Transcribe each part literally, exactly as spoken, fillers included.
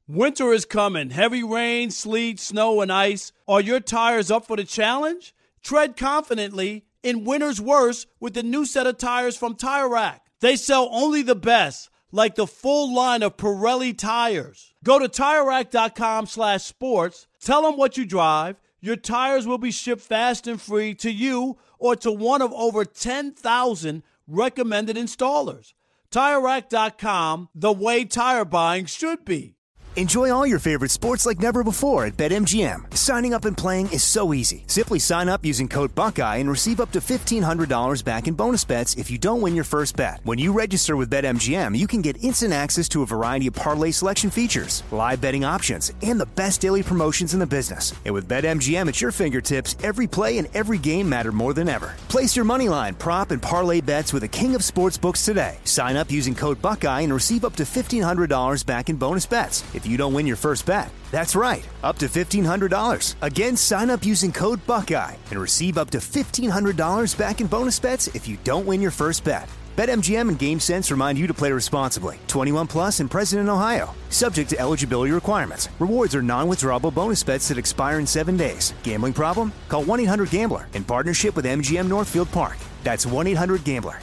Winter is coming. Heavy rain, sleet, snow, and ice. Are your tires up for the challenge? Tread confidently in winter's worst with the new set of tires from Tire Rack. They sell only the best, like the full line of Pirelli tires. Go to TireRack.com slash sports. Tell them what you drive. Your tires will be shipped fast and free to you or to one of over ten thousand recommended installers. Tire Rack dot com, the way tire buying should be. Enjoy all your favorite sports like never before at BetMGM. Signing up and playing is so easy. Simply sign up using code Buckeye and receive up to fifteen hundred dollars back in bonus bets if you don't win your first bet. When you register with BetMGM, you can get instant access to a variety of parlay selection features, live betting options, and the best daily promotions in the business. And with BetMGM at your fingertips, every play and every game matter more than ever. Place your moneyline, prop, and parlay bets with the king of sportsbooks today. Sign up using code Buckeye and receive up to fifteen hundred dollars back in bonus bets if you don't win your first bet. That's right, up to fifteen hundred dollars. Again, sign up using code Buckeye and receive up to fifteen hundred dollars back in bonus bets if you don't win your first bet. BetMGM and GameSense remind you to play responsibly. twenty-one plus and present in Ohio. Subject to eligibility requirements. Rewards are non-withdrawable bonus bets that expire in seven days. Gambling problem? Call one eight hundred gambler in partnership with M G M Northfield Park. That's one eight hundred gambler.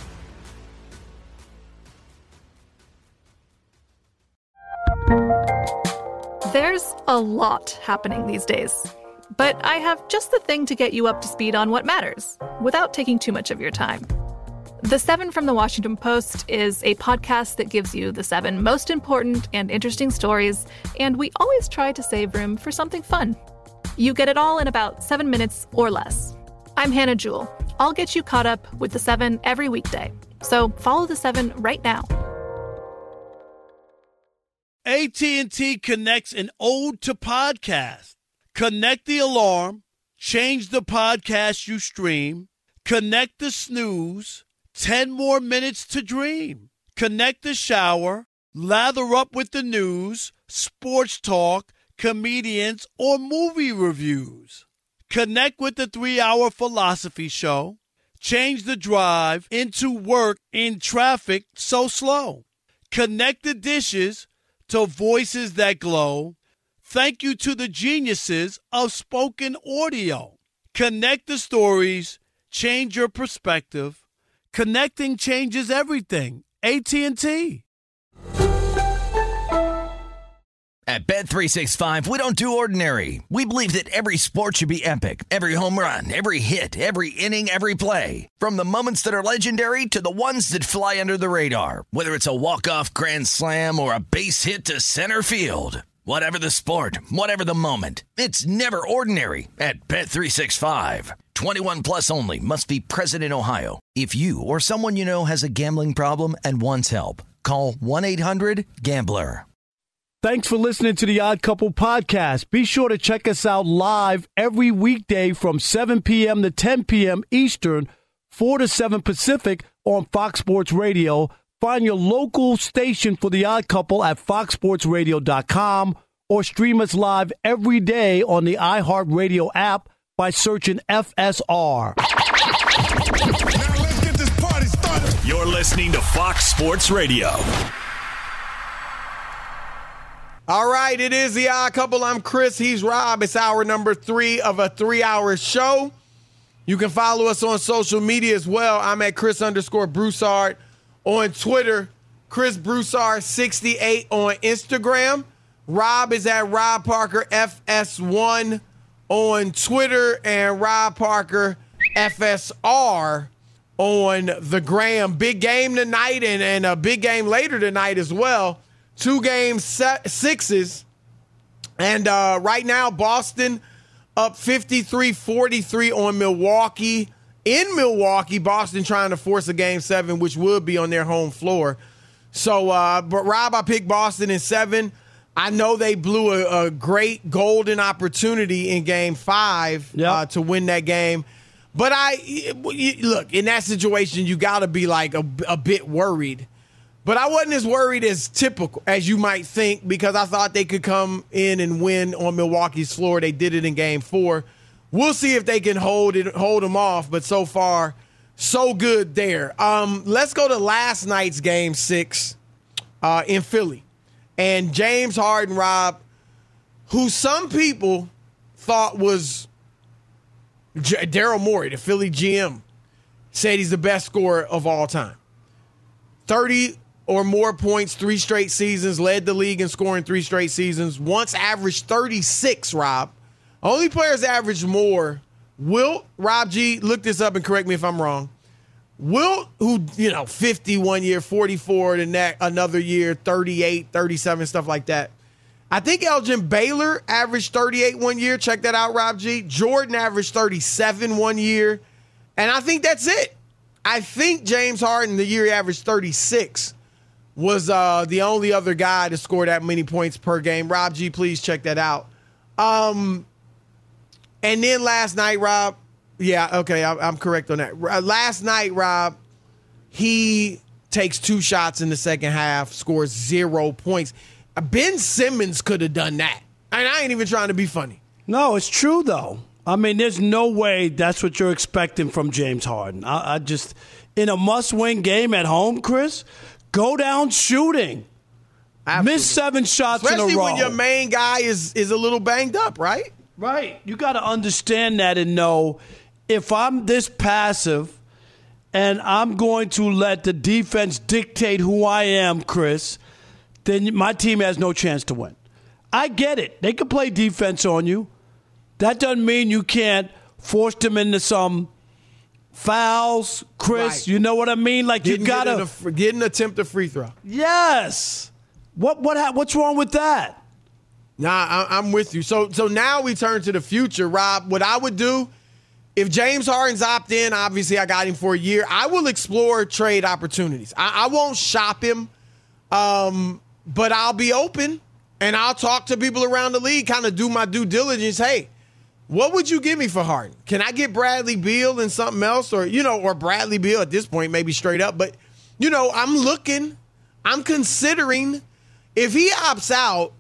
There's a lot happening these days, but I have just the thing to get you up to speed on what matters without taking too much of your time. The Seven from the Washington Post is a podcast that gives you the seven most important and interesting stories, and we always try to save room for something fun. You get it all in about seven minutes or less. I'm Hannah Jewell. I'll get you caught up with the Seven every weekday, so follow the Seven right now. A T and T connects an ode to podcast. Connect the alarm, change the podcast you stream, connect the snooze, ten more minutes to dream. Connect the shower, lather up with the news, sports talk, comedians, or movie reviews. Connect with the three-hour philosophy show. Change the drive into work in traffic so slow. Connect the dishes to voices that glow. Thank you to the geniuses of spoken audio. Connect the stories, change your perspective. Connecting changes everything. A T and T. At Bet three sixty-five, we don't do ordinary. We believe that every sport should be epic. Every home run, every hit, every inning, every play. From the moments that are legendary to the ones that fly under the radar. Whether it's a walk-off grand slam or a base hit to center field. Whatever the sport, whatever the moment. It's never ordinary at Bet three sixty-five. twenty-one plus only. Must be present in Ohio. If you or someone you know has a gambling problem and wants help, call one eight hundred gambler. Thanks for listening to the Odd Couple podcast. Be sure to check us out live every weekday from seven p.m. to ten p.m. Eastern, four to seven Pacific on Fox Sports Radio. Find your local station for the Odd Couple at fox sports radio dot com or stream us live every day on the iHeartRadio app by searching F S R. Now let's get this party started. You're listening to Fox Sports Radio. All right, it is the Odd Couple. I'm Chris. He's Rob. It's hour number three of a three-hour show. You can follow us on social media as well. I'm at Chris underscore Broussard on Twitter. Chris Broussard sixty-eight on Instagram. Rob is at Rob Parker F S one on Twitter and Rob Parker F S R on the gram. Big game tonight and, and a big game later tonight as well. Two game set, sixes. And uh, right now, Boston up fifty-three forty-three on Milwaukee. In Milwaukee, Boston trying to force a game seven, which would be on their home floor. So, uh, but Rob, I picked Boston in seven. I know they blew a, a great golden opportunity in game five yep. uh, to win that game. But I look, in that situation, you got to be like a, a bit worried. But I wasn't as worried as typical as you might think because I thought they could come in and win on Milwaukee's floor. They did it in game four. We'll see if they can hold it, hold them off. But so far, so good there. Um, let's go to last night's game six uh, in Philly. And James Harden, Rob, who some people thought was J- Daryl Morey, the Philly G M, said he's the best scorer of all time. thirty or more points, three straight seasons, led the league in scoring three straight seasons, once averaged thirty-six, Rob. Only players averaged more. Wilt, Rob G, look this up and correct me if I'm wrong. Wilt, who, you know, fifty one year, forty-four the next, another year, thirty-eight, thirty-seven, stuff like that. I think Elgin Baylor averaged thirty-eight one year. Check that out, Rob G. Jordan averaged thirty-seven one year. And I think that's it. I think James Harden, the year he averaged thirty-six, was uh, the only other guy to score that many points per game. Rob G, please check that out. Um, and then last night, Rob, yeah, okay, I, I'm correct on that. Last night, Rob, he takes two shots in the second half, scores zero points. Ben Simmons could have done that. And I ain't even trying to be funny. No, it's true, though. I mean, there's no way that's what you're expecting from James Harden. I, I just, in a must-win game at home, Chris, go down shooting. Absolutely. Miss seven shots Especially in a row. Especially when your main guy is, is a little banged up, right? Right. You got to understand that and know if I'm this passive and I'm going to let the defense dictate who I am, Chris, then my team has no chance to win. I get it. They can play defense on you. That doesn't mean you can't force them into some fouls, Chris. Right. You know what I mean? Like Didn't you got to get an attempt a free throw. Yes. What what what's wrong with that? Nah, I, I'm with you. So so now we turn to the future, Rob. What I would do if James Harden's opt in, obviously I got him for a year. I will explore trade opportunities. I, I won't shop him, um, but I'll be open and I'll talk to people around the league, kind of do my due diligence. Hey, what would you give me for Harden? Can I get Bradley Beal and something else? Or, you know, or Bradley Beal at this point, maybe straight up. But, you know, I'm looking, I'm considering if he opts out,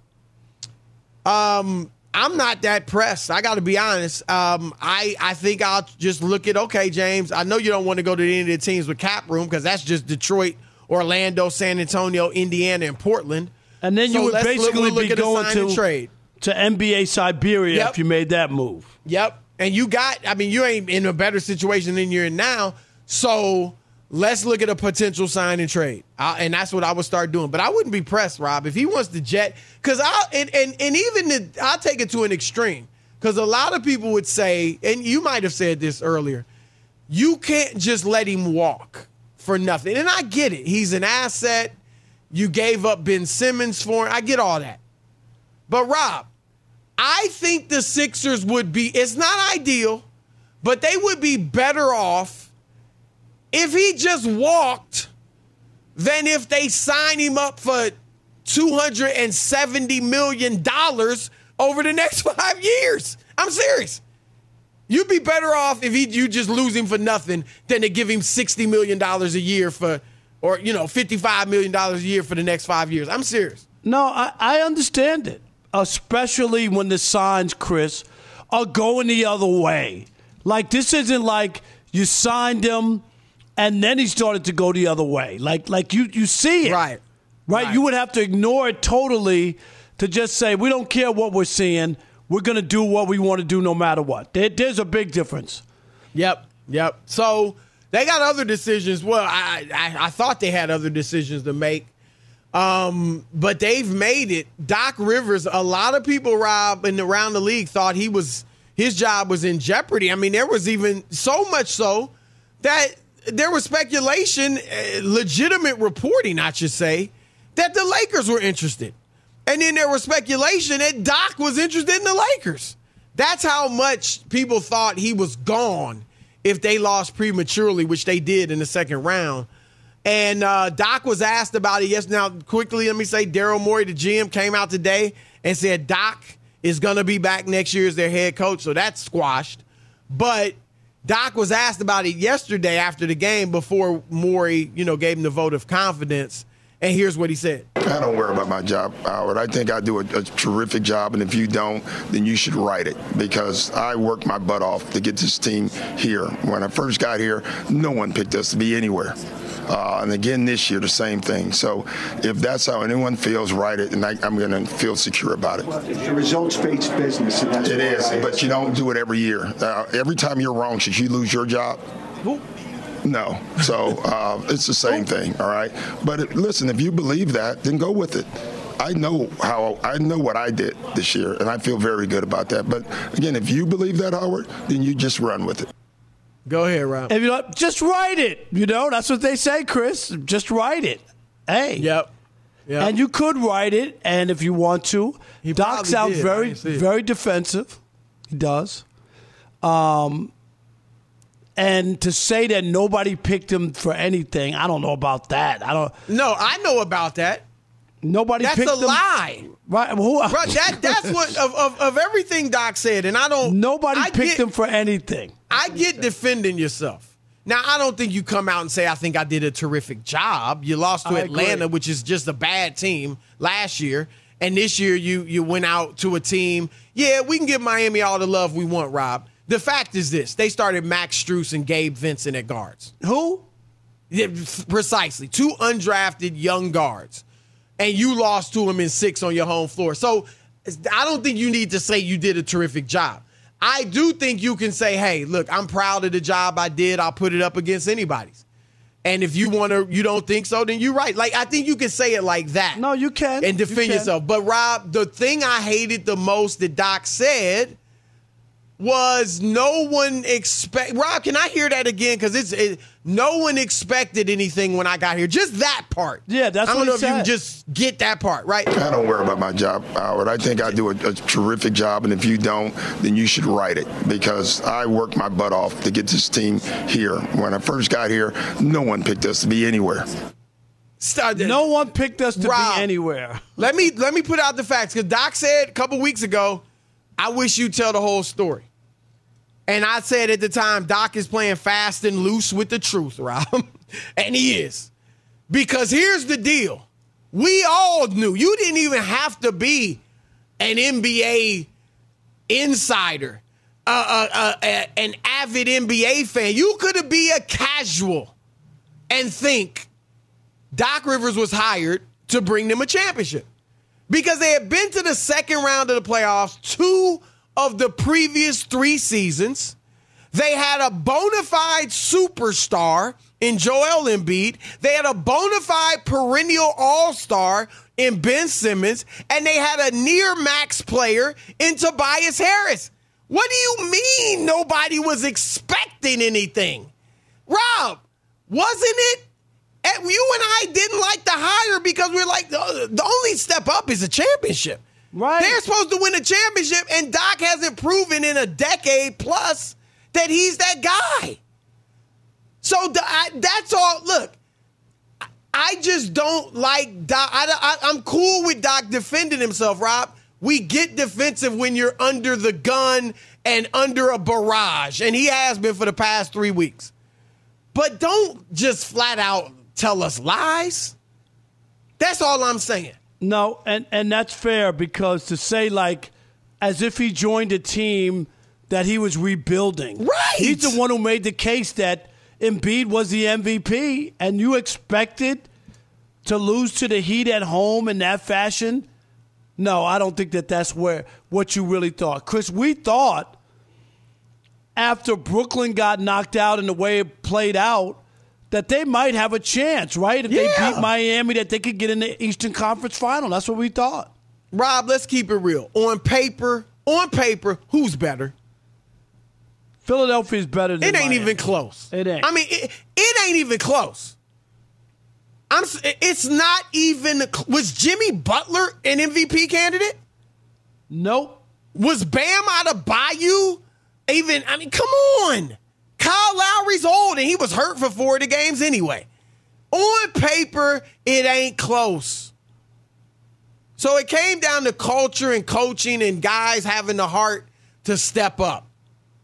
um, I'm not that pressed. I got to be honest. Um, I, I think I'll just look at, okay, James, I know you don't want to go to any of the teams with cap room because that's just Detroit, Orlando, San Antonio, Indiana, and Portland. And then you so would let's basically look, look be going to trade. to N B A Siberia Yep. if you made that move. Yep. And you got, I mean, you ain't in a better situation than you're in now. So let's look at a potential sign and trade. I, and that's what I would start doing. But I wouldn't be pressed, Rob, if he wants to jet. Because I'll, and, and, and even the, I'll take it to an extreme. Because a lot of people would say, and you might have said this earlier, you can't just let him walk for nothing. And I get it. He's an asset. You gave up Ben Simmons for him. I get all that. But, Rob, I think the Sixers would be, it's not ideal, but they would be better off if he just walked than if they sign him up for two hundred seventy million dollars over the next five years. I'm serious. You'd be better off if he, you just lose him for nothing than to give him sixty million dollars a year for, or, you know, fifty-five million dollars a year for the next five years. I'm serious. No, I, I understand it. Especially when the signs, Chris, are going the other way. Like, this isn't like you signed him and then he started to go the other way. Like, like you, you see it. Right. right. Right. You would have to ignore it totally to just say, we don't care what we're seeing. We're going to do what we want to do no matter what. There, there's a big difference. Yep, yep. So they got other decisions. Well, I, I, I thought they had other decisions to make. Um, but they've made it. Doc Rivers, a lot of people, Rob, and around the league thought he was his job was in jeopardy. I mean, there was even so much so that there was speculation, uh, legitimate reporting, I should say, that the Lakers were interested. And then there was speculation that Doc was interested in the Lakers. That's how much people thought he was gone if they lost prematurely, which they did in the second round. And uh, Doc was asked about it yesterday. Now, quickly, let me say, Daryl Morey, the G M, came out today and said Doc is going to be back next year as their head coach, so that's squashed. But Doc was asked about it yesterday after the game before Morey, you know, gave him the vote of confidence. And here's what he said. I don't worry about my job, Howard. I think I do a, a terrific job, and if you don't, then you should write it, because I worked my butt off to get this team here. When I first got here, no one picked us to be anywhere. Uh, and again this year, the same thing. So if that's how anyone feels, write it, and I, I'm going to feel secure about it. Well, the results-based business. And that's it is, but you don't do it every year. Uh, every time you're wrong, should you lose your job? No. So uh, it's the same thing, all right? But it, listen, if you believe that, then go with it. I know how I know what I did this year, and I feel very good about that. But again, if you believe that, Howard, then you just run with it. Go ahead, Rob. If you know, just write it. You know, that's what they say, Chris. Just write it. Hey. Yep. Yep. And you could write it, and if you want to. He Doc sounds did. very, very defensive. He does. Um. And to say that nobody picked him for anything, I don't know about that. I don't. No, I know about that. Nobody That's picked a him. lie. Right? Who, Bro, that, that's what, of, of, of everything Doc said, and I don't. Nobody I picked get, him for anything. I get defending yourself. Now, I don't think you come out and say, I think I did a terrific job. You lost to I Atlanta, agree. which is just a bad team last year. And this year, you you went out to a team. Yeah, we can give Miami all the love we want, Rob. The fact is this. They started Max Strus and Gabe Vincent at guards. Who? Yeah, precisely. Two undrafted young guards. And you lost to them in six on your home floor. So I don't think you need to say you did a terrific job. I do think you can say, hey, look, I'm proud of the job I did. I'll put it up against anybody's. And if you want to, you don't think so, then you're right. Like, I think you can say it like that. No, you can. And defend You can. yourself. But, Rob, the thing I hated the most that Doc said was no one expect. Rob, can I hear that again? Because it's it, no one expected anything when I got here. Just that part. Yeah, that's I don't what know he if you said. can just get that part right. I don't worry about my job, Howard. I think I do a, a terrific job, and if you don't, then you should write it, because I worked my butt off to get this team here. When I first got here, no one picked us to be anywhere. Start, No one picked us to Rob, be anywhere. Let me let me put out the facts, because Doc said a couple weeks ago, I wish you'd tell the whole story. And I said at the time, Doc is playing fast and loose with the truth, Rob. And he is. Because here's the deal. We all knew. You didn't even have to be an N B A insider, uh, uh, uh, uh, an avid N B A fan. You could be a casual and think Doc Rivers was hired to bring them a championship. Because they had been to the second round of the playoffs two of the previous three seasons. They had a bona fide superstar in Joel Embiid. They had a bona fide perennial all-star in Ben Simmons. And they had a near-max player in Tobias Harris. What do you mean nobody was expecting anything? Rob, wasn't it? And you and I didn't like the hire because we're like, the, the only step up is a championship. Right. They're supposed to win a championship, and Doc hasn't proven in a decade plus that he's that guy. So the, I, that's all. Look, I just don't like Doc. I, I, I'm cool with Doc defending himself, Rob. We get defensive when you're under the gun and under a barrage, and he has been for the past three weeks. But don't just flat out tell us lies. That's all I'm saying. No, and, and that's fair, because to say, like, as if he joined a team that he was rebuilding. Right. He's the one who made the case that Embiid was the M V P, and you expected to lose to the Heat at home in that fashion? No, I don't think that that's where what you really thought. Chris, we thought after Brooklyn got knocked out and the way it played out, that they might have a chance, right? If Yeah. they beat Miami, that they could get in the Eastern Conference Final. That's what we thought. Rob, let's keep it real. On paper, on paper, who's better? Philadelphia's better than It ain't Miami. even close. It ain't. I mean, it, it ain't even close. I'm. It's not even. Was Jimmy Butler an M V P candidate? Nope. Was Bam Adebayo even? I mean, come on. Kyle Lowry's old, and he was hurt for four of the games anyway. On paper, it ain't close. So it came down to culture and coaching and guys having the heart to step up.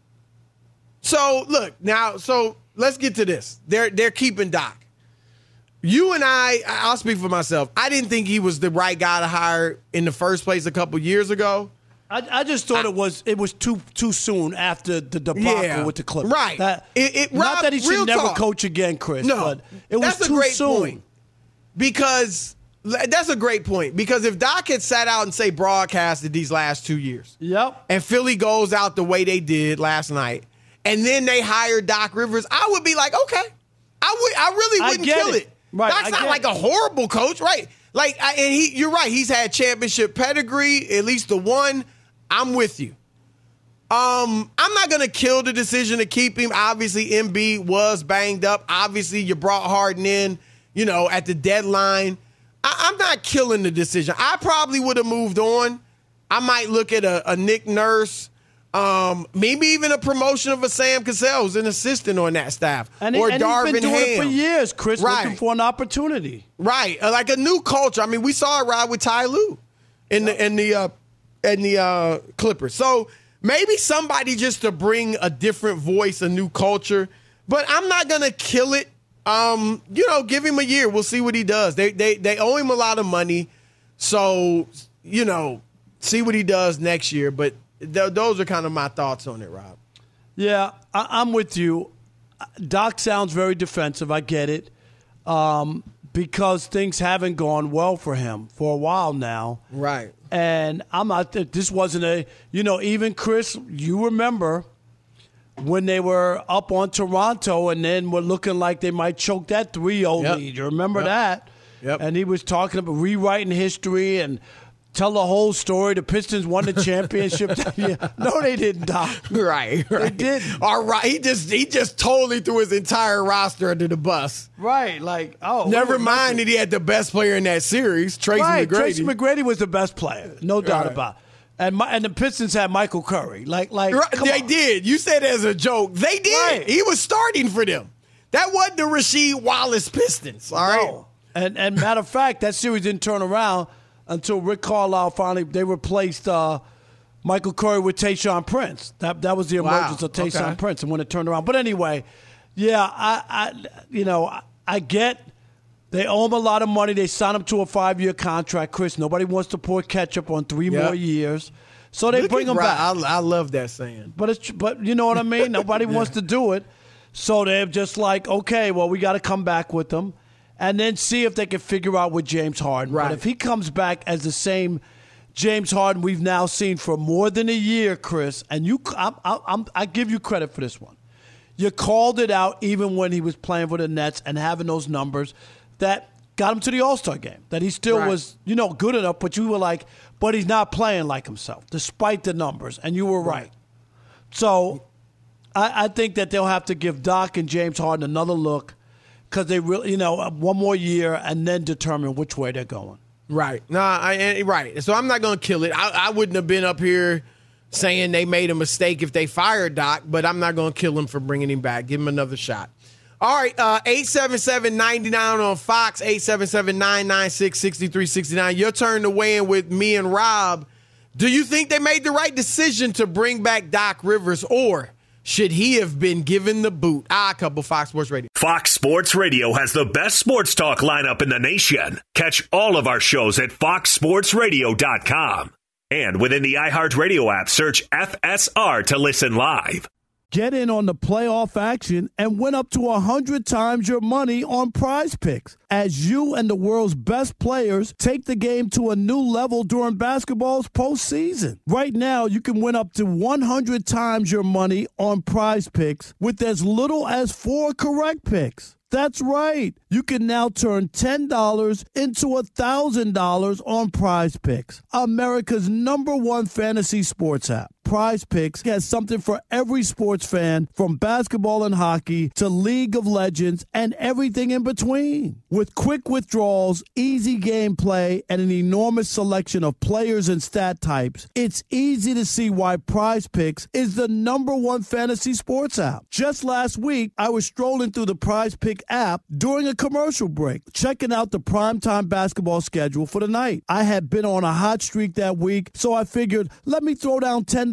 So, look, now, so let's get to this. They're they're keeping Doc. You and I, I'll speak for myself. I didn't think he was the right guy to hire in the first place a couple years ago. I, I just thought I, it was it was too too soon after the debacle yeah, with the Clippers. Right. That, it, it, not Rob, that he should never talk. coach again, Chris. No, but it was that's too a great soon. point. Because that's a great point. Because if Doc had sat out and say broadcasted these last two years, yep, and Philly goes out the way they did last night, and then they hired Doc Rivers, I would be like, okay, I would, I really wouldn't I kill it. it. Right, Doc's I not like it. a horrible coach, right? Like, I, and he, you're right. He's had championship pedigree, at least the one. I'm with you. Um, I'm not going to kill the decision to keep him. Obviously, Embiid was banged up. Obviously, you brought Harden in, you know, at the deadline. I, I'm not killing the decision. I probably would have moved on. I might look at a, a Nick Nurse, um, maybe even a promotion of a Sam Cassell, who's an assistant on that staff, and or he, and Darvin he's been doing Ham. it for years, Chris, right. looking for an opportunity. Right, uh, like a new culture. I mean, we saw it ride with Ty Lue in the in the uh, in the uh, Clippers. So maybe somebody just to bring a different voice, a new culture. But I'm not gonna kill it. Um, you know, give him a year. We'll see what he does. They they they owe him a lot of money, so you know, see what he does next year. But th- those are kind of my thoughts on it, Rob. Yeah, I- I'm with you. Doc sounds very defensive. I get it. Um, because things haven't gone well for him for a while now. Right. And I'm not, this wasn't a, you know, even Chris, you remember when they were up on Toronto and then were looking like they might choke that three oh Yep. lead. You remember Yep. that? Yep. And he was talking about rewriting history and tell the whole story. The Pistons won the championship that year. No, they didn't, Doc. Right, right. They didn't. All right. He just he just totally threw his entire roster under the bus. Right, like, oh. Never what- mind that he had the best player in that series, Tracy Right, McGrady. Tracy McGrady was the best player, no doubt Right. about it. And my, and the Pistons had Michael Curry. Like, like Right, come they on. did. You said it as a joke. They did. Right. He was starting for them. That wasn't the Rasheed Wallace Pistons. All right. No. And and matter of fact, that series didn't turn around until Rick Carlisle finally they replaced uh, Michael Curry with Tayshaun Prince. That that was the Wow. emergence of Tayshaun Okay. Prince, and when it turned around. But anyway, yeah, I, I you know I, I get they owe him a lot of money. They signed him to a five year contract. Chris, nobody wants to pour ketchup on three Yep. more years, so they Look bring at him Rob. back. I, I love that saying. But it's but you know what I mean. Nobody wants to do it, so they're just like, okay, well, we got to come back with them, and then see if they can figure out with James Harden. Right. But if he comes back as the same James Harden we've now seen for more than a year, Chris, and you, I'm, I'm, I give you credit for this one. You called it out even when he was playing for the Nets and having those numbers that got him to the All-Star game. That he still Right. was, you know, good enough. But you were like, but he's not playing like himself, despite the numbers. And you were right. Right. So I, I think that they'll have to give Doc and James Harden another look because they really, you know, one more year and then determine which way they're going. Right. No, I, and- right. So I'm not going to kill it. I, I wouldn't have been up here saying they made a mistake if they fired Doc, but I'm not going to kill him for bringing him back. Give him another shot. All right, uh, eight seven seven, nine nine on Fox, eight seven seven, nine nine six, six three six nine. Your turn to weigh in with me and Rob. Do you think they made the right decision to bring back Doc Rivers, or should he have been given the boot? Ah, couple Fox Sports Radio. Fox Sports Radio has the best sports talk lineup in the nation. Catch all of our shows at fox sports radio dot com. And within the iHeartRadio app, search F S R to listen live. Get in on the playoff action and win up to one hundred times your money on Prize Picks as you and the world's best players take the game to a new level during basketball's postseason. Right now, you can win up to one hundred times your money on Prize Picks with as little as four correct picks. That's right. You can now turn ten dollars into one thousand dollars on Prize Picks, America's number one fantasy sports app. Prize Picks has something for every sports fan, from basketball and hockey to League of Legends and everything in between. With quick withdrawals, easy gameplay, and an enormous selection of players and stat types, it's easy to see why Prize Picks is the number one fantasy sports app. Just last week, I was strolling through the Prize Pick app during a commercial break, checking out the primetime basketball schedule for the night. I had been on a hot streak that week, so I figured, let me throw down ten dollars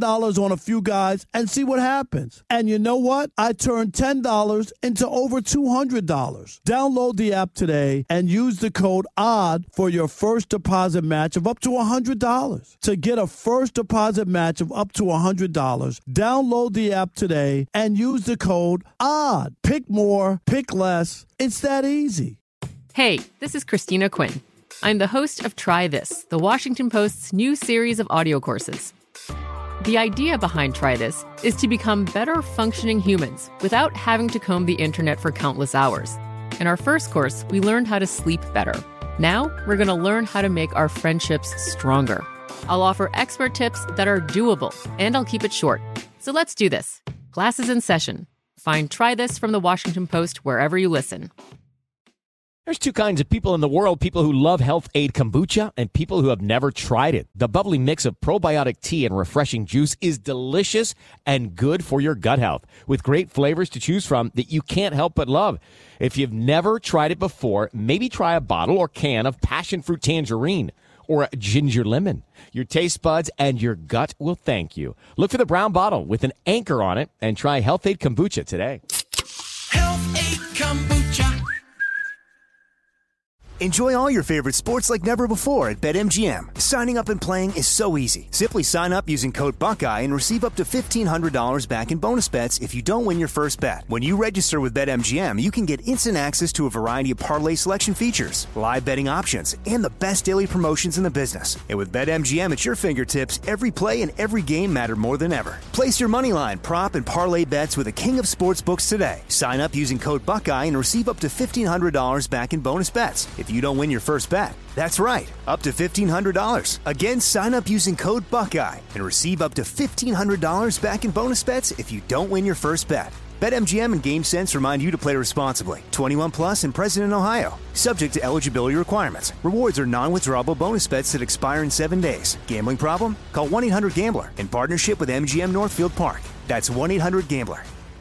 dollars on a few guys and see what happens. And you know what? I turned ten dollars into over two hundred dollars. Download the app today and use the code ODD for your first deposit match of up to one hundred dollars. To get a first deposit match of up to one hundred dollars, download the app today and use the code ODD. Pick more, pick less. It's that easy. Hey, this is Christina Quinn. I'm the host of Try This, the Washington Post's new series of audio courses. The idea behind Try This is to become better functioning humans without having to comb the internet for countless hours. In our first course, we learned how to sleep better. Now, we're going to learn how to make our friendships stronger. I'll offer expert tips that are doable, and I'll keep it short. So let's do this. Class is in session. Find Try This from the Washington Post wherever you listen. There's two kinds of people in the world, people who love Health Aid Kombucha and people who have never tried it. The bubbly mix of probiotic tea and refreshing juice is delicious and good for your gut health, with great flavors to choose from that you can't help but love. If you've never tried it before, maybe try a bottle or can of passion fruit tangerine or ginger lemon. Your taste buds and your gut will thank you. Look for the brown bottle with an anchor on it and try Health Aid Kombucha today. Health Aid Kombucha. Enjoy all your favorite sports like never before at BetMGM. Signing up and playing is so easy. Simply sign up using code Buckeye and receive up to fifteen hundred dollars back in bonus bets if you don't win your first bet. When you register with BetMGM, you can get instant access to a variety of parlay selection features, live betting options, and the best daily promotions in the business. And with BetMGM at your fingertips, every play and every game matter more than ever. Place your moneyline, prop, and parlay bets with the king of sportsbooks today. Sign up using code Buckeye and receive up to fifteen hundred dollars back in bonus bets if you don't win your first bet. That's right, up to fifteen hundred dollars. Again, sign up using code Buckeye and receive up to fifteen hundred dollars back in bonus bets if you don't win your first bet. BetMGM and GameSense remind you to play responsibly. twenty-one plus and present in Ohio. Subject to eligibility requirements. Rewards are non-withdrawable bonus bets that expire in seven days. Gambling problem? Call one eight hundred gambler in partnership with M G M Northfield Park. That's one eight hundred gambler.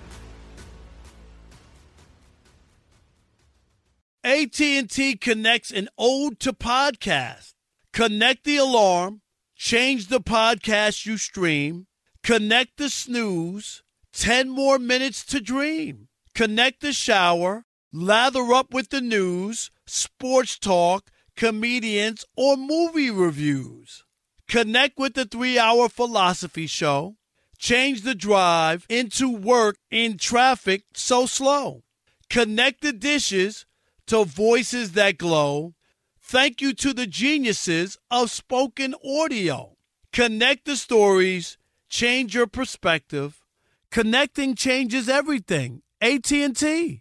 A T and T connects an ode to podcast. Connect the alarm, change the podcast you stream, connect the snooze, ten more minutes to dream. Connect the shower, lather up with the news, sports talk, comedians, or movie reviews. Connect with the three-hour philosophy show. Change the drive into work in traffic so slow. Connect the dishes to voices that glow. Thank you to the geniuses of spoken audio. Connect the stories, change your perspective. Connecting changes everything. A T and T.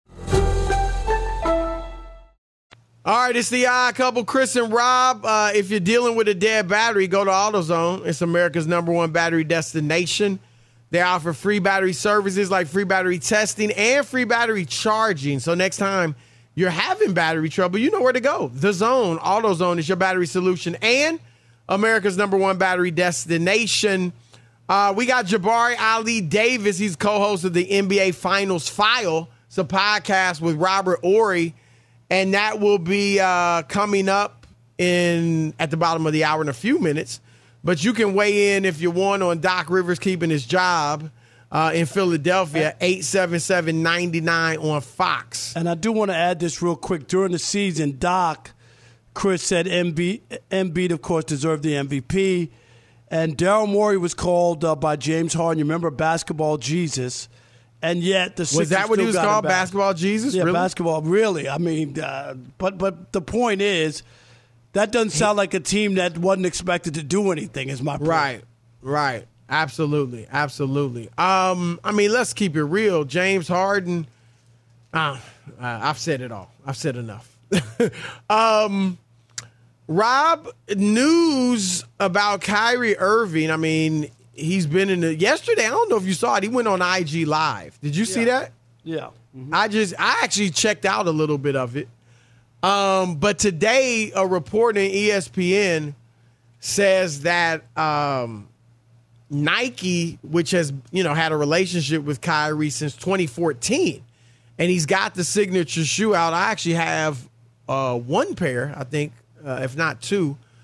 All right, it's the Odd Couple, Chris and Rob. Uh, if you're dealing with a dead battery, go to AutoZone. It's America's number one battery destination. They offer free battery services like free battery testing and free battery charging. So next time you're having battery trouble, you know where to go. The Zone, AutoZone is your battery solution and America's number one battery destination. Uh, we got Jabari Ali Davis. He's co-host of the N B A Finals File. It's a podcast with Robert Horry, and that will be uh, coming up in at the bottom of the hour in a few minutes. But you can weigh in if you want on Doc Rivers keeping his job Uh, in Philadelphia, eight seven seven, nine nine on Fox. And I do want to add this real quick. During the season, Doc, Chris said Embiid, Embiid of course, deserved the M V P. And Daryl Morey was called uh, by James Harden. You remember Basketball Jesus. And yet the Sixers Was that what he was called, Basketball Jesus? Yeah, really? Basketball, really. I mean, uh, but but the point is, that doesn't sound like a team that wasn't expected to do anything, is my point. Right, right. Absolutely, absolutely. Um, I mean, let's keep it real. James Harden, uh, uh, I've said it all. I've said enough. um, Rob, news about Kyrie Irving. I mean, he's been in the, yesterday, I don't know if you saw it, he went on I G Live. Did you see yeah. that? Yeah. Mm-hmm. I just, I actually checked out a little bit of it. Um, but today, a report in E S P N says that um, Nike, which has, you know, had a relationship with Kyrie since twenty fourteen, and he's got the signature shoe out. I actually have uh, one pair, I think, uh, if not two.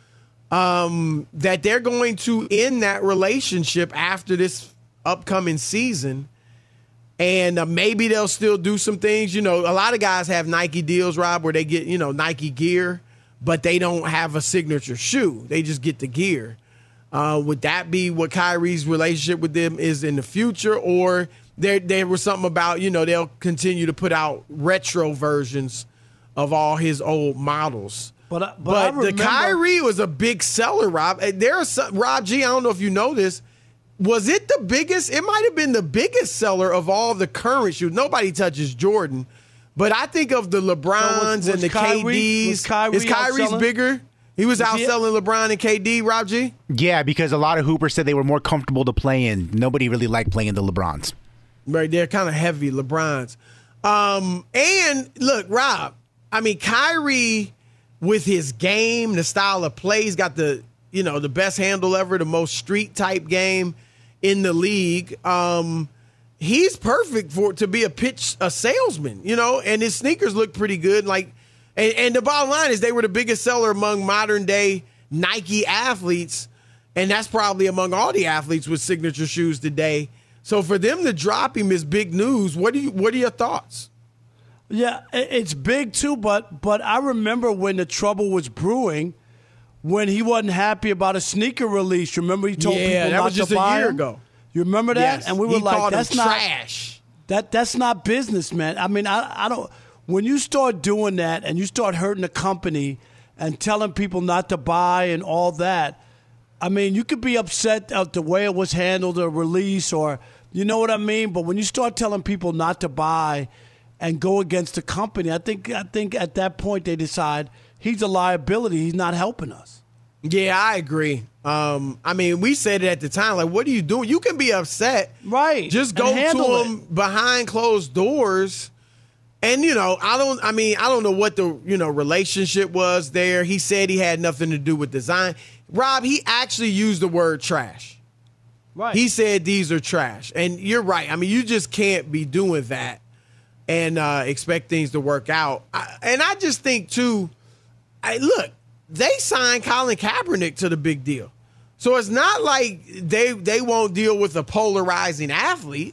um, that they're going to end that relationship after this upcoming season. And uh, maybe they'll still do some things. You know, a lot of guys have Nike deals, Rob, where they get, you know, Nike gear, but they don't have a signature shoe. They just get the gear. Uh, would that be what Kyrie's relationship with them is in the future? Or there there was something about, you know, they'll continue to put out retro versions of all his old models. But, but, but I remember- the Kyrie was a big seller, Rob. There's some, Rob G, I don't know if you know this. Was it the biggest? It might have been the biggest seller of all the current shoes. Nobody touches Jordan. But I think of the LeBrons So was- was and the Kyrie- K Ds. was Kyrie Is Kyrie's outselling? bigger? He was, Was he- outselling LeBron and K D, Rob G? Yeah, because a lot of Hoopers said they were more comfortable to play in. Nobody really liked playing the LeBrons. Right, they're kind of heavy LeBrons. Um, and look, Rob, I mean, Kyrie with his game, the style of play, he's got the, you know, the best handle ever, the most street type game in the league. Um, he's perfect for to be a pitch a salesman, you know, and his sneakers look pretty good. Like, and, and the bottom line is they were the biggest seller among modern day Nike athletes, and that's probably among all the athletes with signature shoes today. So for them to drop him is big news. What do you what are your thoughts? Yeah, it- it's big too, but but I remember when the trouble was brewing, when he wasn't happy about a sneaker release. Remember he told Yeah, people that not was just to a buy year them? ago. You remember that? Yes, And we were he like, called that's him not trash. That that's not business, man. I mean, I I don't. When you start doing that and you start hurting the company and telling people not to buy and all that, I mean, you could be upset at the way it was handled or release, or you know what I mean. But when you start telling people not to buy and go against the company, I think I think at that point they decide he's a liability. He's not helping us. Yeah, I agree. Um, I mean, we said it at the time. Like, what are you doing? You can be upset, right? Just go And handle to it. him behind closed doors. And you know, I don't. I mean, I don't know what the you know relationship was there. He said he had nothing to do with design. Rob, he actually used the word trash. Right. He said these are trash, and you're right. I mean, you just can't be doing that and uh, expect things to work out. I, and I just think too. I, look, they signed Colin Kaepernick to the big deal, so it's not like they they won't deal with a polarizing athlete.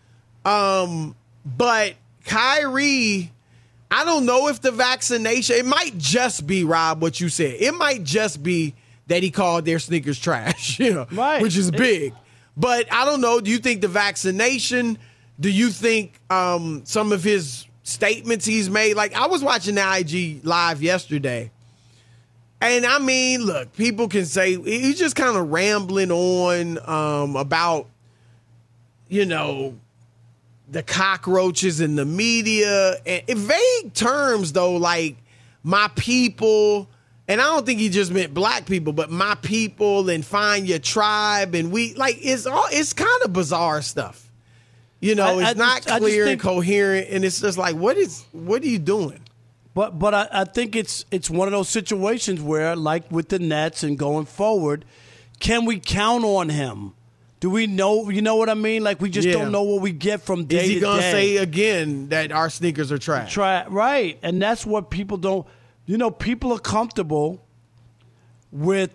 Um, but Kyrie, I don't know if the vaccination. It might just be, Rob, what you said. It might just be that he called their sneakers trash, you know, Right. which is big. But I don't know. Do you think the vaccination? Do you think um, some of his statements he's made? Like, I was watching the I G live yesterday. And I mean, look, people can say he's just kind of rambling on um, about, you know, the cockroaches in the media. And in vague terms, though, like my people. And I don't think he just meant black people, but my people and find your tribe. And we like it's all it's kind of bizarre stuff. You know, I- it's I not just- I just clear and think- coherent. And it's just like, what is what are you doing? But but I, I think it's it's one of those situations where, like with the Nets and going forward, can we count on him? Do we know? You know what I mean? Like we just Yeah. don't know what we get from day Is he to gonna day. say again that our sneakers are trash? Try right, and that's what people don't. You know, people are comfortable with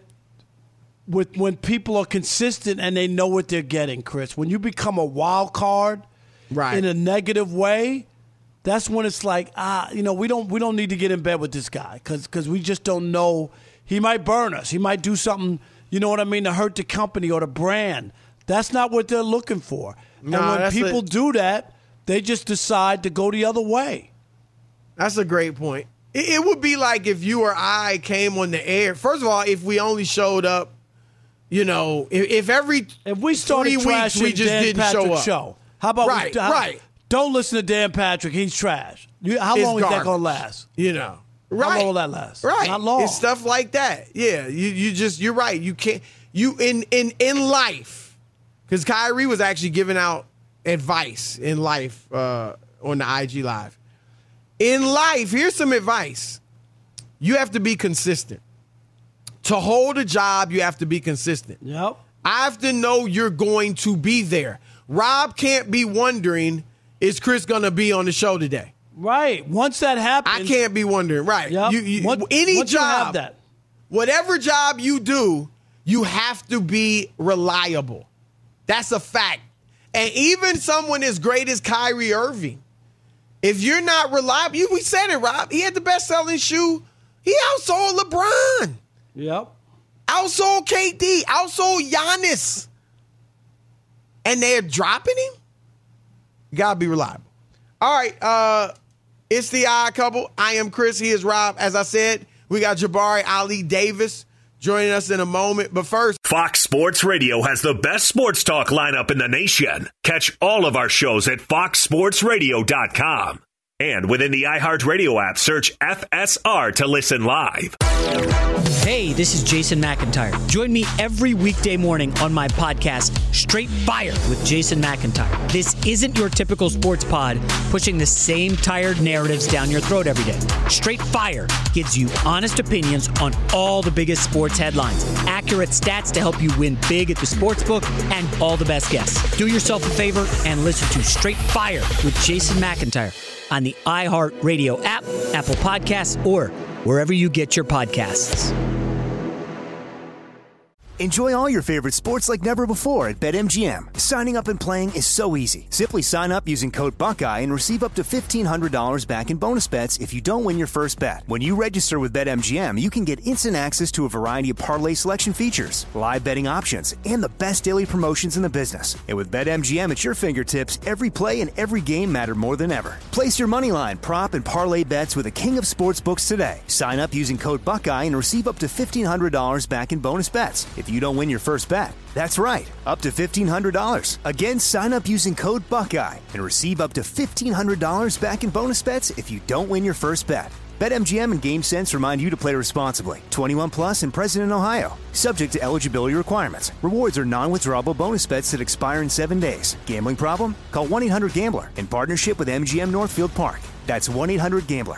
with when people are consistent and they know what they're getting. Chris, when you become a wild card, right, in a negative way, that's when it's like, ah, you know, we don't we don't need to get in bed with this guy because we just don't know. He might burn us. He might do something. You know what I mean, to hurt the company or the brand. That's not what they're looking for. Nah, and when that's people a- do that, they just decide to go the other way. That's a great point. It, it would be like if you or I came on the air. First of all, if we only showed up, you know, if, if every if we started three weeks trashing we just Dan didn't Patrick show up. show. How about right, we, how- right? Don't listen to Dan Patrick. He's trash. You, how It's long is that garbage. going to last? You know, How right? long will that last? Right, Not long. It's stuff like that. Yeah, you you just you're right. You can't you in in in life because Kyrie was actually giving out advice in life uh, on the I G Live. In life, here's some advice. You have to be consistent. To hold a job, you have to be consistent. Yep. I have to know you're going to be there. Rob can't be wondering, is Chris going to be on the show today? Right. Once that happens, I can't be wondering. Right. Yep. You, you, Once- any once you job have that. whatever job you do, you have to be reliable. That's a fact. And even someone as great as Kyrie Irving, if you're not reliable, you, we said it, Rob. He had the best-selling shoe. He outsold LeBron. Yep. Outsold K D. Outsold Giannis. And they're dropping him? You got to be reliable. All right. Uh, it's the Odd Couple. I am Chris. He is Rob. As I said, we got Jabari Ali Davis joining us in a moment. But first, Fox Sports Radio has the best sports talk lineup in the nation. Catch all of our shows at fox sports radio dot com. And within the iHeartRadio app, search F S R to listen live. Hey, this is Jason McIntyre. Join me every weekday morning on my podcast, Straight Fire with Jason McIntyre. This isn't your typical sports pod pushing the same tired narratives down your throat every day. Straight Fire gives you honest opinions on all the biggest sports headlines, accurate stats to help you win big at the sportsbook, and all the best guests. Do yourself a favor and listen to Straight Fire with Jason McIntyre on the iHeartRadio app, Apple Podcasts, or wherever you get your podcasts. Enjoy all your favorite sports like never before at BetMGM. Signing up and playing is so easy. Simply sign up using code Buckeye and receive up to fifteen hundred dollars back in bonus bets if you don't win your first bet. When you register with BetMGM, you can get instant access to a variety of parlay selection features, live betting options, and the best daily promotions in the business. And with BetMGM at your fingertips, every play and every game matter more than ever. Place your moneyline, prop, and parlay bets with the king of sportsbooks today. Sign up using code Buckeye and receive up to fifteen hundred dollars back in bonus bets if you don't win your first bet. That's right, up to fifteen hundred dollars. Again, sign up using code Buckeye and receive up to fifteen hundred dollars back in bonus bets if you don't win your first bet. BetMGM and GameSense remind you to play responsibly. twenty-one plus and present in Ohio. Subject to eligibility requirements. Rewards are non-withdrawable bonus bets that expire in seven days. Gambling problem? Call one eight hundred gambler in partnership with M G M Northfield Park. That's one eight hundred gambler.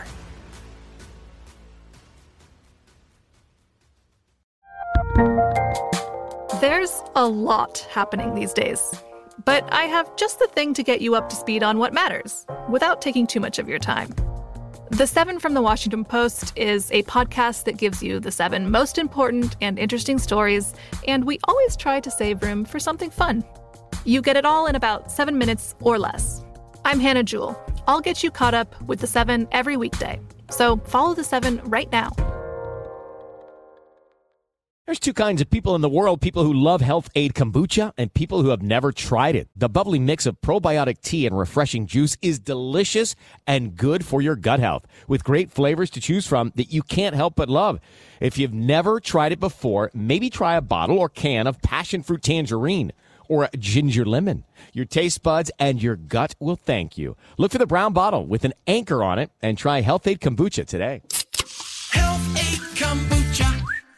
There's a lot happening these days, but I have just the thing to get you up to speed on what matters without taking too much of your time. The Seven from the Washington Post is a podcast that gives you the seven most important and interesting stories, and we always try to save room for something fun. You get it all in about seven minutes or less. I'm Hannah Jewell. I'll get you caught up with the seven every weekday. So follow the seven right now. There's two kinds of people in the world, people who love Health Aid Kombucha and people who have never tried it. The bubbly mix of probiotic tea and refreshing juice is delicious and good for your gut health, with great flavors to choose from that you can't help but love. If you've never tried it before, maybe try a bottle or can of passion fruit tangerine or ginger lemon. Your taste buds and your gut will thank you. Look for the brown bottle with an anchor on it and try Health Aid Kombucha today. Health Aid Kombucha.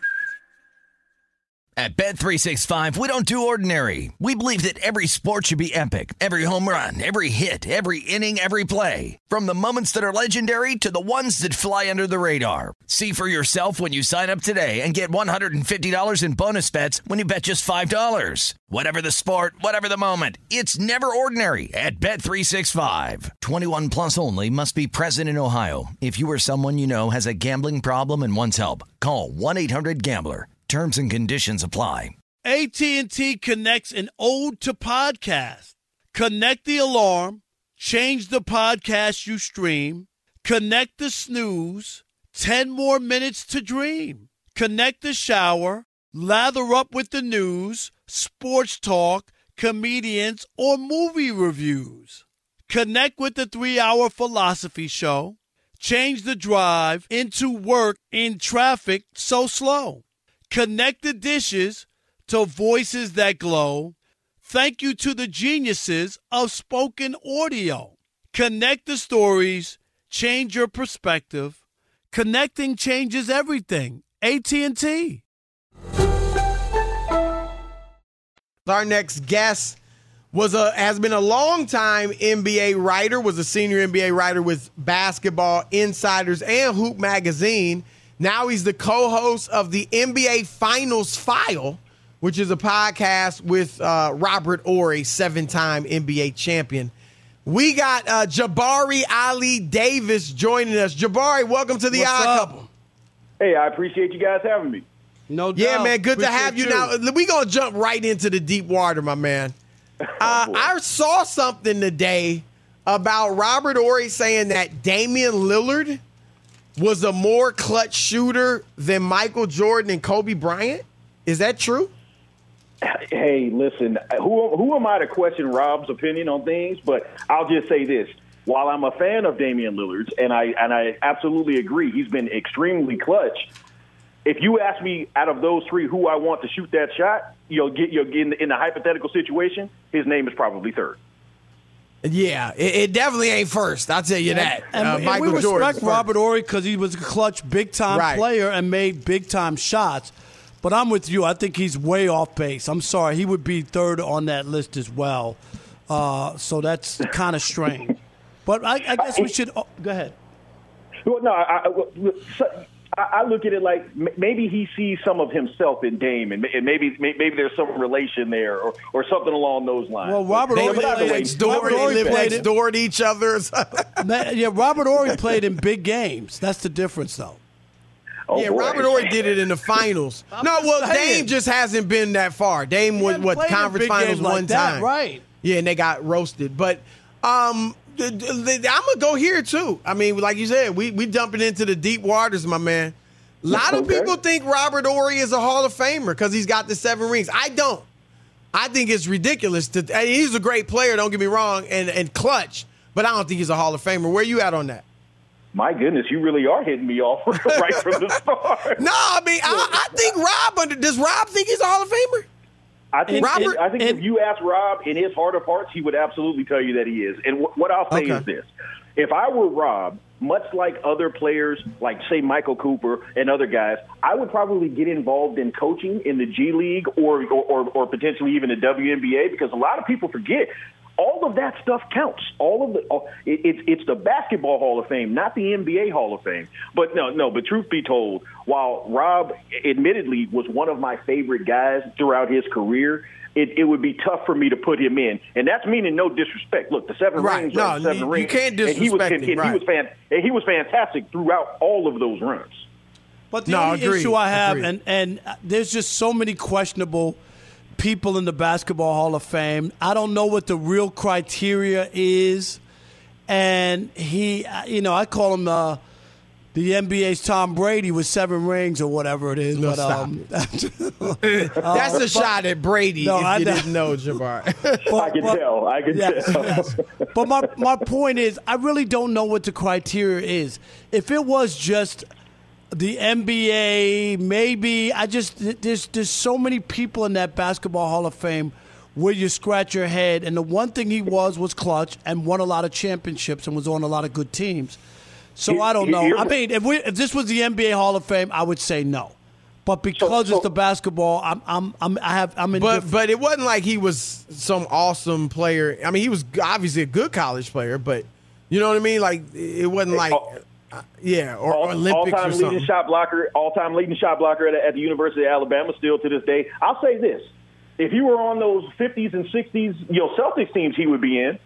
At Bet three sixty-five, we don't do ordinary. We believe that every sport should be epic. Every home run, every hit, every inning, every play. From the moments that are legendary to the ones that fly under the radar. See for yourself when you sign up today and get one hundred fifty dollars in bonus bets when you bet just five dollars. Whatever the sport, whatever the moment, it's never ordinary at Bet three sixty-five. twenty-one plus only. Must be present in Ohio. If you or someone you know has a gambling problem and wants help, call one eight hundred gambler. Terms and conditions apply. A T and T connects an ode to podcast. Connect the alarm. Change the podcast you stream. Connect the snooze. Ten more minutes to dream. Connect the shower. Lather up with the news, sports talk, comedians, or movie reviews. Connect with the three-hour philosophy show. Change the drive into work in traffic so slow. Connect the dishes to voices that glow. Thank you to the geniuses of spoken audio. Connect the stories. Change your perspective. Connecting changes everything. A T and T. Our next guest was a has been a long-time N B A writer, was a senior N B A writer with Basketball Insiders and Hoop Magazine. Now he's the co-host of the N B A Finals File, which is a podcast with uh, Robert Horry, seven-time N B A champion. We got uh, Jabari Ali Davis joining us. Jabari, welcome to the Odd Couple. Hey, I appreciate you guys having me. No doubt. Yeah, man, good Appreciate to have you. you. Now, we going to jump right into the deep water, my man. Uh, I saw something today about Robert Horry saying that Damian Lillard was a more clutch shooter than Michael Jordan and Kobe Bryant. Is that true? Hey, listen, who who am I to question Rob's opinion on things? But I'll just say this. While I'm a fan of Damian Lillard, and I and I absolutely agree, he's been extremely clutch. If you ask me out of those three who I want to shoot that shot, you'll get you'll get in, in the hypothetical situation, his name is probably third. Yeah, it, it definitely ain't first. I'll tell you that. And, uh, and Michael we Jordan respect Robert Horry because he was a clutch, big-time Right. player and made big-time shots. But I'm with you. I think he's way off base. I'm sorry. He would be third on that list as well. Uh, so that's kind of strange. But I, I guess we should oh, – go ahead. Well, no, I, I, I look at it like maybe he sees some of himself in Dame, and maybe maybe there's some relation there or, or something along those lines. Well, Robert They Horry live played next door. Robert They Horry live played next it. door to each other. Man, yeah, Robert Horry played in big games. That's the difference, though. Oh, yeah, boy. Robert Horry did it in the finals. I'm no, just well, saying. Dame just hasn't been that far. Dame He was hasn't what played in conference big finals games like one that, time, right? Yeah, and they got roasted. But um, the, the, I'm gonna go here too. I mean, like you said, we we jumping into the deep waters, my man. A lot of Okay. people think Robert Horry is a Hall of Famer because he's got the seven rings. I don't. I think it's ridiculous. To, and he's a great player, don't get me wrong, and, and clutch, but I don't think he's a Hall of Famer. Where you at on that? My goodness, you really are hitting me off right from the start. No, I mean, I, I think Rob, under, does Rob think he's a Hall of Famer? I think, Robert- I think and- if you ask Rob in his heart of hearts, he would absolutely tell you that he is. And wh- what I'll say Okay. is this. If I were Rob, much like other players, like, say, Michael Cooper and other guys, I would probably get involved in coaching in the G League or, or, or, or potentially even the W N B A because a lot of people forget all of that stuff counts. All of the all, it, it's it's the Basketball Hall of Fame, not the N B A Hall of Fame. But no, no. But truth be told, while Rob admittedly was one of my favorite guys throughout his career, it, it would be tough for me to put him in, and that's meaning no disrespect. Look, the seven Right. rings, No, are the seven you- you rings, can't and he was disrespect and him, right. he was fan, and he was fantastic throughout all of those runs. But the No, only agreed. issue I have, Agreed. and, and there's just so many questionable people in the Basketball Hall of Fame. I don't know what the real criteria is. And he, you know, I call him uh, the N B A's Tom Brady with seven rings or whatever it is. No, but stop um, That's a shot at Brady No, if I you know. didn't know, Jabbar. I can tell. I can yes, tell. yes. But my, my point is, I really don't know what the criteria is. If it was just the N B A, maybe I just there's there's so many people in that Basketball Hall of Fame where you scratch your head. And the one thing he was was clutch and won a lot of championships and was on a lot of good teams. So I don't know. I mean, if we if this was the N B A Hall of Fame, I would say no. But because So- so- it's the basketball, I'm I'm, I'm I have I'm in. But but it wasn't like he was some awesome player. I mean, he was obviously a good college player, but you know what I mean? Like it wasn't like uh, yeah, or, or All, Olympics all-time or something. leading shot blocker, all-time leading shot blocker at, at the University of Alabama, still to this day. I'll say this: if you were on those fifties and sixties, you know, Celtics teams, he would be in.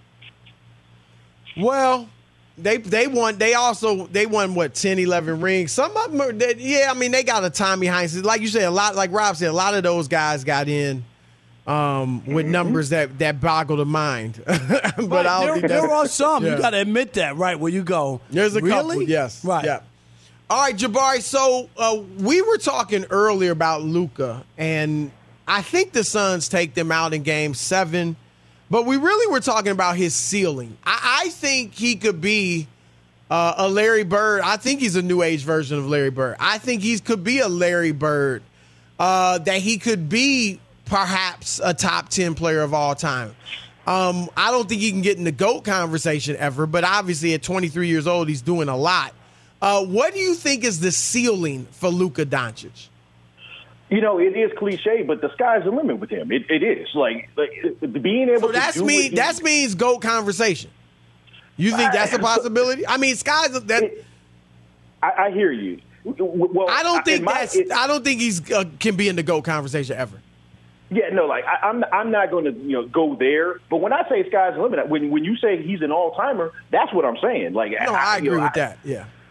Well, they they won. They also they won what ten, eleven rings. Some of them, are, they, yeah. I mean, they got a time behind. Like you said, a lot. Like Rob said, a lot of those guys got in um, with numbers that that boggle the mind. but Right, I don't there, think there that's- are some. Yeah. You got to admit that, right? Where you go. There's a really? couple, yes. Right. Yeah. All right, Jabari. So uh, we were talking earlier about Luka, and I think the Suns take them out in Game Seven, but we really were talking about his ceiling. I, I think he could be uh, a Larry Bird. I think he's a new age version of Larry Bird. I think he could be a Larry Bird. Uh, that he could be perhaps a top ten player of all time. Um, I don't think he can get in the GOAT conversation ever, but obviously at twenty-three years old, he's doing a lot. Uh, what do you think is the ceiling for Luka Doncic? You know, it is cliche, but the sky's the limit with him. It, it is like, like being able So to that's do mean what he- that means GOAT conversation. You think that's a possibility? I mean, sky's that. I, I hear you. Well, I don't think in my- that's. it- I don't think he's uh, can be in the GOAT conversation ever. Yeah, no, like I, I'm, I'm not going to, you know, go there. But when I say sky's the limit, when when you say he's an all timer, that's what I'm saying. Like, No, I agree you know, with that. Yeah.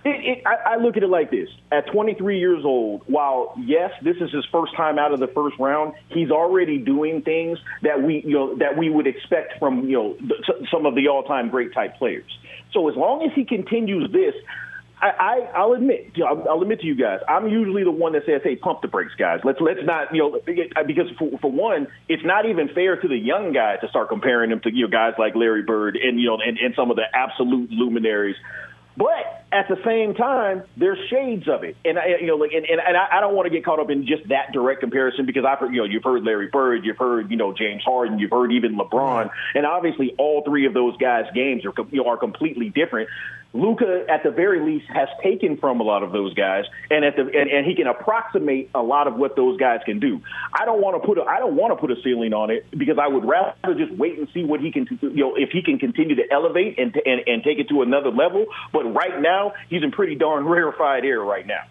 It, it, I, I look at it like this. At twenty-three years old, while, yes, this is his first time out of the first round, he's already doing things that we, you know, that we would expect from, you know, the, some of the all-time great type players. So as long as he continues this, I, I, I'll admit, you know, I'll, I'll admit to you guys, I'm usually the one that says, "Hey, pump the brakes, guys. Let's let's not, you know, because for, for one, it's not even fair to the young guy to start comparing him to, you know, guys like Larry Bird and you know and, and some of the absolute luminaries." But at the same time, there's shades of it, and I, you know, like, and, and, and I don't want to get caught up in just that direct comparison because I've heard, you know, you've heard Larry Bird, you've heard, you know, James Harden, you've heard even LeBron, and obviously all three of those guys' games are, you know, are completely different. Luka, at the very least, has taken from a lot of those guys, and at the and, and he can approximate a lot of what those guys can do. I don't want to put a, I don't want to put a ceiling on it because I would rather just wait and see what he can, you know, if he can continue to elevate and and, and take it to another level. But right now, he's in pretty darn rarefied air right now.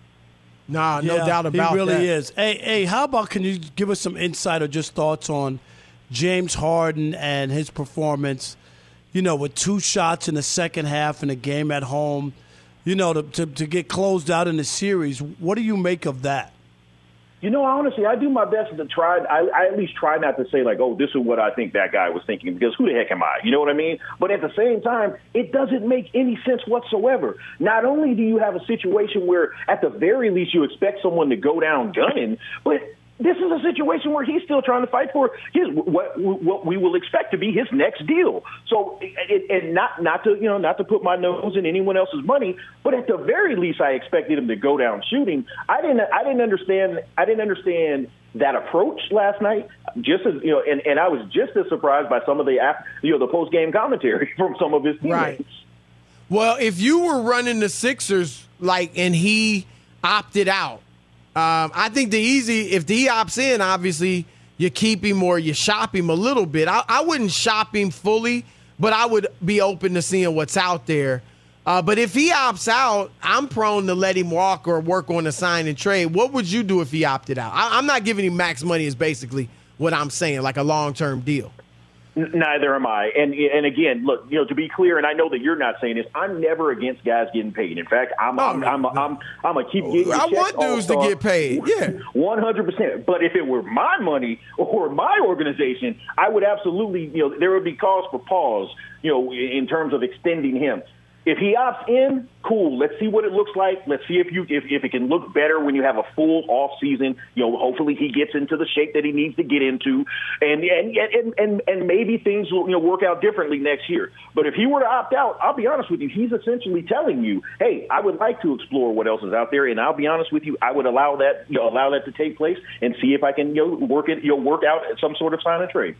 Nah, no yeah, doubt about that. He really that. is. Hey, hey, how about can you give us some insight or just thoughts on James Harden and his performance? You know, with two shots in the second half in a game at home, you know, to, to to get closed out in the series. What do you make of that? You know, honestly, I do my best to try. I, I at least try not to say, like, oh, this is what I think that guy was thinking, because who the heck am I? You know what I mean? But at the same time, it doesn't make any sense whatsoever. Not only do you have a situation where, at the very least, you expect someone to go down gunning, but this is a situation where he's still trying to fight for his what what we will expect to be his next deal. So, it, and not not to you know not to put my nose in anyone else's money, but at the very least, I expected him to go down shooting. I didn't I didn't understand I didn't understand that approach last night. Just as you know, and, and I was just as surprised by some of the you know the post game commentary from some of his teammates. Right. Well, if you were running the Sixers like and he opted out. Um, I think the easy, if he opts in, obviously you keep him or you shop him a little bit. I, I wouldn't shop him fully, but I would be open to seeing what's out there. Uh, but if he opts out, I'm prone to let him walk or work on a sign and trade. What would you do if he opted out? I, I'm not giving him max money is basically what I'm saying, like a long-term deal. Neither am I. And and again, look, you know, to be clear, and I know that you're not saying this, I'm never against guys getting paid. In fact, I'm I'm I'm I'm, I'm, I'm a keep getting I want dudes to get paid. Yeah, one hundred percent. But if it were my money or my organization, I would absolutely, you know, there would be cause for pause, you know, in terms of extending him. If he opts in, cool. Let's see what it looks like. Let's see if you if, if it can look better when you have a full off season. You know, hopefully he gets into the shape that he needs to get into, and and and and, and maybe things will you know work out differently next year. But if he were to opt out, I'll be honest with you, he's essentially telling you, hey, I would like to explore what else is out there, and I'll be honest with you, I would allow that you know, allow that to take place and see if I can you know work it you know work out some sort of sign and trade.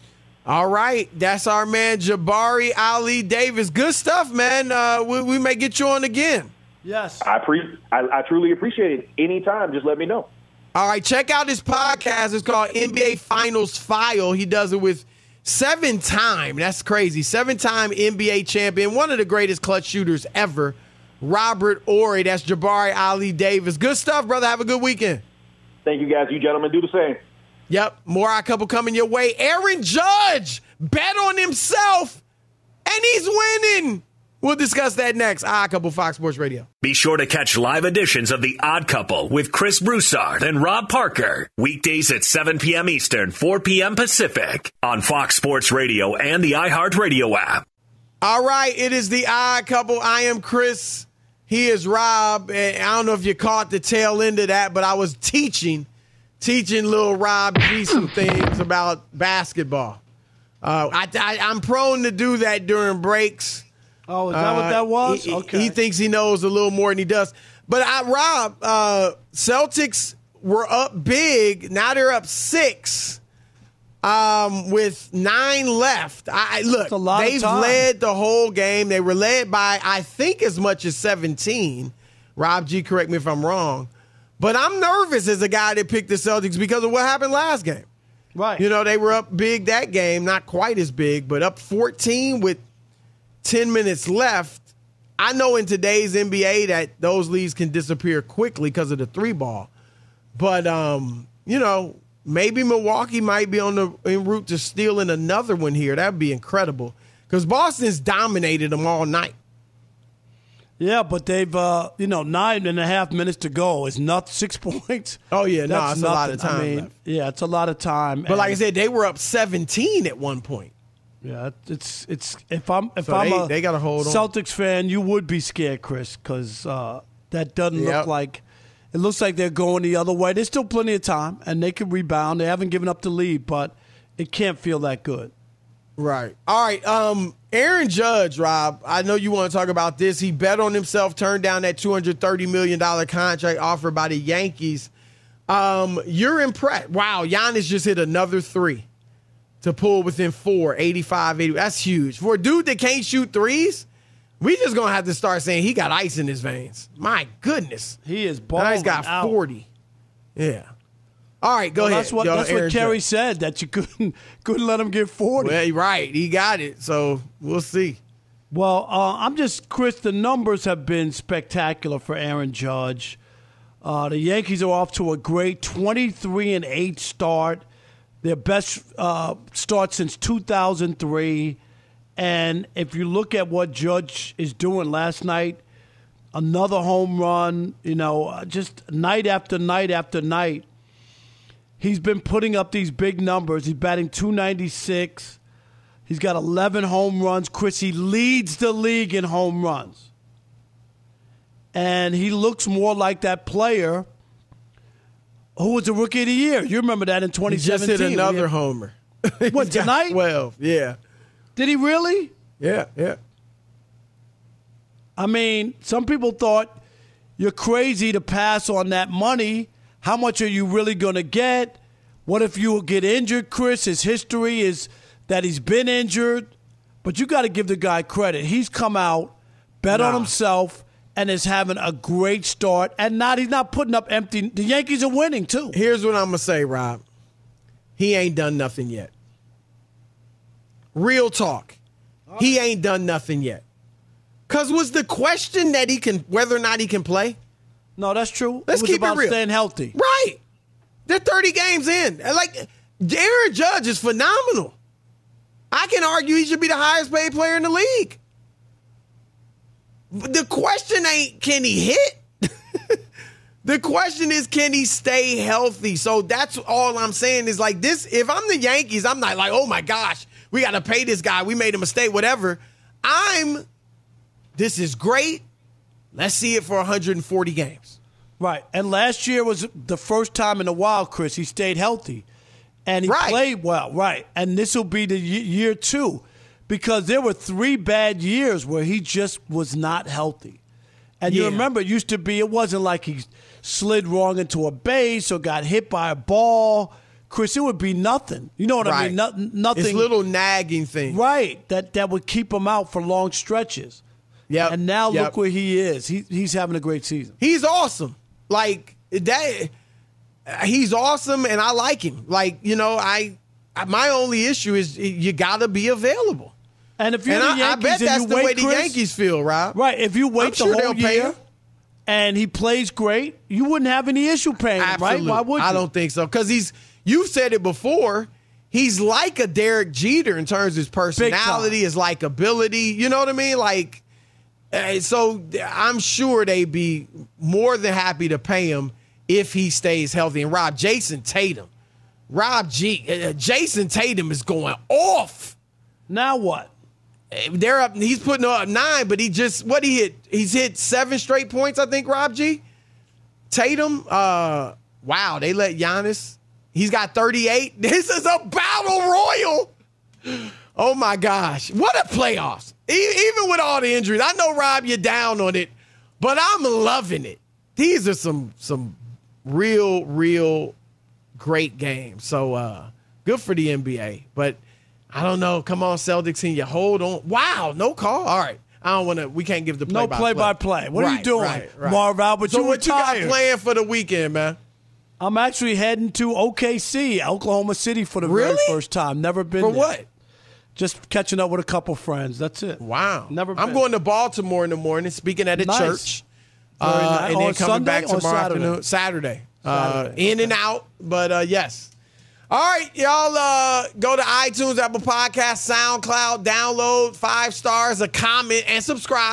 All right, that's our man Jabari Ali Davis. Good stuff, man. Uh, we, we may get you on again. Yes, I, pre- I I truly appreciate it. Anytime, just let me know. All right, check out his podcast. It's called N B A Finals File. He does it with seven-time. That's crazy. Seven-time N B A champion, one of the greatest clutch shooters ever, Robert Horry. That's Jabari Ali Davis. Good stuff, brother. Have a good weekend. Thank you, guys. You gentlemen do the same. Yep, more Odd Couple coming your way. Aaron Judge bet on himself, and he's winning. We'll discuss that next. Odd Couple, Fox Sports Radio. Be sure to catch live editions of The Odd Couple with Chris Broussard and Rob Parker. Weekdays at seven p.m. Eastern, four p.m. Pacific on Fox Sports Radio and the iHeartRadio app. All right, it is The Odd Couple. I am Chris. He is Rob. And I don't know if you caught the tail end of that, but I was teaching. Teaching little Rob G some things about basketball. Uh, I, I, I'm prone to do that during breaks. Oh, is that uh, what that was? He, okay. He thinks he knows a little more than he does. But I, Rob, uh, Celtics were up big. Now they're up six um, with nine left. I look, they've led the whole game. They were led by, I think, as much as seventeen. Rob G, correct me if I'm wrong. But I'm nervous as a guy that picked the Celtics because of what happened last game. Right. You know, they were up big that game, not quite as big, but up fourteen with ten minutes left. I know in today's N B A that those leads can disappear quickly because of the three ball. But, um, you know, maybe Milwaukee might be on the en route to stealing another one here. That would be incredible because Boston's dominated them all night. Yeah, but they've, uh, you know, nine and a half minutes to go. Is not six points. Oh, yeah, no, That's it's a lot of nothing. time I mean, left. Yeah, it's a lot of time. But like I And- said, they were up seventeen at one point. Yeah, it's it's if I'm if So I'm they- a they gotta hold on. Celtics fan, you would be scared, Chris, because uh, that doesn't Yep. look like it looks like they're going the other way. There's still plenty of time, and they can rebound. They haven't given up the lead, but it can't feel that good. Right. All right. Um, Aaron Judge, Rob, I know you want to talk about this. He bet on himself, turned down that two hundred thirty million dollars contract offered by the Yankees. Um, you're impressed. Wow, Giannis just hit another three to pull within four, eighty-five, eighty. That's huge. For a dude that can't shoot threes, we just going to have to start saying he got ice in his veins. My goodness. He is Now balling he's got out. forty. Yeah. All right, go Well, ahead. That's what Yo, that's Aaron what Kerry Judge. said, that you couldn't couldn't let him get forty. Well, right. He got it. So we'll see. Well, uh, I'm just, Chris, the numbers have been spectacular for Aaron Judge. Uh, the Yankees are off to a great twenty-three and eight start, their best uh, start since two thousand three. And if you look at what Judge is doing last night, another home run, you know, uh, just night after night after night. He's been putting up these big numbers. He's batting two ninety-six. He's got eleven home runs. Chris, he leads the league in home runs. And he looks more like that player who was the Rookie of the Year. You remember that in twenty seventeen. He just hit another We had- homer. What, He's got tonight? twelve, yeah. Did he really? Yeah, yeah. I mean, some people thought you're crazy to pass on that money. How much are you really going to get? What if you get injured, Chris? His history is that he's been injured. But you got to give the guy credit. He's come out, bet on Nah. himself, and is having a great start. And not he's not putting up empty. The Yankees are winning, too. Here's what I'm going to say, Rob. He ain't done nothing yet. Real talk. He ain't done nothing yet. Because was the question that he can, whether or not he can play? No, that's true. Let's it was keep about it real. staying healthy. Right. They're thirty games in. And like, Aaron Judge is phenomenal. I can argue he should be the highest paid player in the league. The question ain't, can he hit? The question is, can he stay healthy? So that's all I'm saying is like this. If I'm the Yankees, I'm not like, oh my gosh, we got to pay this guy. We made a mistake, whatever. I'm, this is great. Let's see it for one hundred forty games. Right. And last year was the first time in a while, Chris, he stayed healthy. And he Right. played well. Right. And this will be the y- year two because there were three bad years where he just was not healthy. And you Yeah. remember, it used to be, it wasn't like he slid wrong into a base or got hit by a ball. Chris, it would be nothing. You know what I mean? No, nothing. It's little nagging things. Right. That, that would keep him out for long stretches. Yep. And now Yep. look where he is. He, he's having a great season. He's awesome. Like that. He's awesome, and I like him. Like, you know, I, I my only issue is you got to be available. And if you're And the I, I Yankees bet and that's you the wait, way the Chris, Yankees feel, Rob. Right. If you wait I'm the sure whole they'll pay year him. and he plays great, you wouldn't have any issue paying him, right? Absolutely. Why would you? I don't think so. Because he's, you've said it before, he's like a Derek Jeter in terms of his personality, his likability. You know what I mean? Like, uh, so I'm sure they'd be more than happy to pay him if he stays healthy. And Rob, Jason Tatum, Rob G, uh, Jason Tatum is going off. Now what? They're up. He's putting up nine, but he just what he hit. He's hit seven straight points. I think Rob G. Tatum. Uh, wow, they let Giannis. He's got thirty-eight. This is a battle royal. Oh my gosh, what a playoffs! E- even with all the injuries, I know Rob, you're down on it, but I'm loving it. These are some some real, real great games. So uh, good for the N B A, but. I don't know. Come on, Celtics, and you hold on. Wow, no call. All right. I don't want to. We can't give the play No by play-by-play. What are you Right, doing, right, right. Marv Albert? So you what retired. you got planned for the weekend, man? I'm actually heading to O K C, Oklahoma City, for the Really? very first time. Never been For there. what? Just catching up with a couple friends. That's it. Wow. Never I'm been. going to Baltimore in the morning, speaking at a Nice. church, Very uh, nice. and then On coming Sunday back or tomorrow Saturday? afternoon. Saturday. Uh, Saturday. in and out, but uh, yes. All right, y'all uh, go to iTunes, Apple Podcasts, SoundCloud, download five stars, a comment, and subscribe.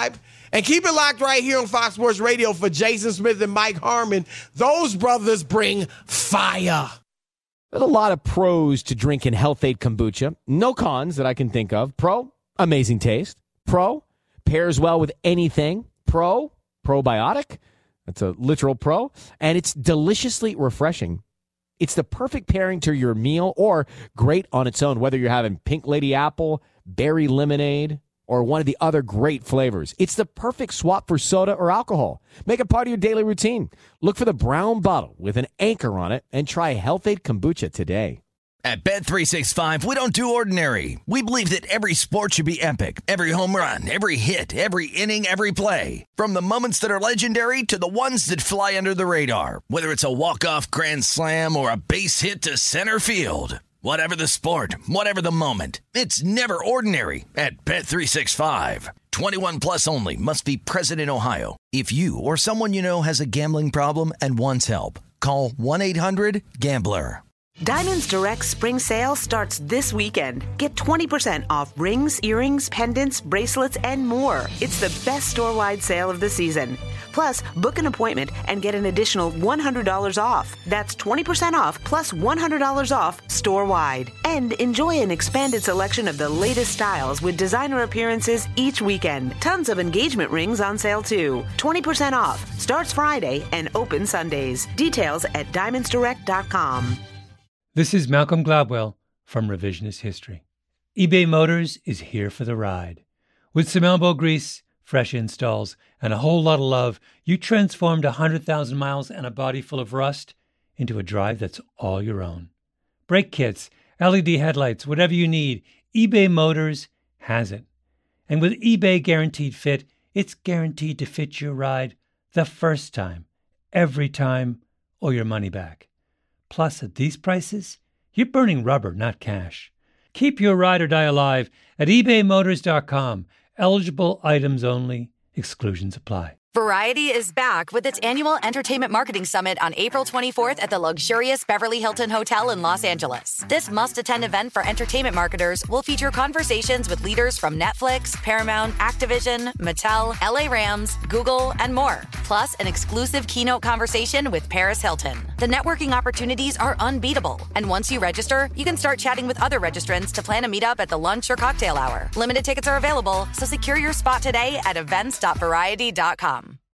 And keep it locked right here on Fox Sports Radio for Jason Smith and Mike Harmon. Those brothers bring fire. There's a lot of pros to drinking Health-Ade kombucha. No cons that I can think of. Pro, amazing taste. Pro, pairs well with anything. Pro, probiotic. That's a literal pro. And it's deliciously refreshing. It's the perfect pairing to your meal or great on its own, whether you're having Pink Lady Apple, berry lemonade, or one of the other great flavors. It's the perfect swap for soda or alcohol. Make it part of your daily routine. Look for the brown bottle with an anchor on it and try Health-Ade kombucha today. At Bet three sixty-five, we don't do ordinary. We believe that every sport should be epic. Every home run, every hit, every inning, every play. From the moments that are legendary to the ones that fly under the radar. Whether it's a walk-off grand slam or a base hit to center field. Whatever the sport, whatever the moment, it's never ordinary at Bet three sixty-five. twenty-one plus only. Must be present in Ohio. If you or someone you know has a gambling problem and wants help, call one eight hundred gambler. Diamonds Direct Spring Sale starts this weekend. Get twenty percent off rings, earrings, pendants, bracelets, and more. It's the best store-wide sale of the season. Plus, book an appointment and get an additional one hundred dollars off. That's twenty percent off plus one hundred dollars off store-wide. And enjoy an expanded selection of the latest styles with designer appearances each weekend. Tons of engagement rings on sale too. twenty percent off. Starts Friday and open Sundays. Details at diamonds direct dot com. This is Malcolm Gladwell from Revisionist History. eBay Motors is here for the ride. With some elbow grease, fresh installs, and a whole lot of love, you transformed one hundred thousand miles and a body full of rust into a drive that's all your own. Brake kits, L E D headlights, whatever you need, eBay Motors has it. And with eBay Guaranteed Fit, it's guaranteed to fit your ride the first time, every time, or your money back. Plus, at these prices, you're burning rubber, not cash. Keep your ride or die alive at ebay motors dot com. Eligible items only. Exclusions apply. Variety is back with its annual Entertainment Marketing Summit on April twenty-fourth at the luxurious Beverly Hilton Hotel in Los Angeles. This must-attend event for entertainment marketers will feature conversations with leaders from Netflix, Paramount, Activision, Mattel, L A Rams, Google, and more. Plus, an exclusive keynote conversation with Paris Hilton. The networking opportunities are unbeatable. And once you register, you can start chatting with other registrants to plan a meetup at the lunch or cocktail hour. Limited tickets are available, so secure your spot today at events dot variety dot com.